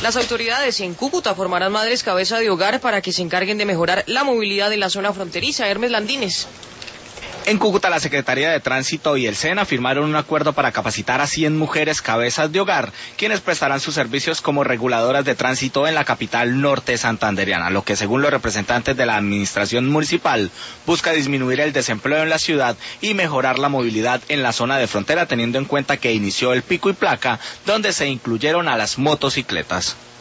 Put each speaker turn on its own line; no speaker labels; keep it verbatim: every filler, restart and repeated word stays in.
Las autoridades en Cúcuta formarán madres cabeza de hogar para que se encarguen de mejorar la movilidad en la zona fronteriza. Hermes Landines.
En Cúcuta, la Secretaría de Tránsito y el SENA firmaron un acuerdo para capacitar a cien mujeres cabezas de hogar, quienes prestarán sus servicios como reguladoras de tránsito en la capital norte santandereana, lo que, según los representantes de la administración municipal, busca disminuir el desempleo en la ciudad y mejorar la movilidad en la zona de frontera, teniendo en cuenta que inició el pico y placa, donde se incluyeron a las motocicletas.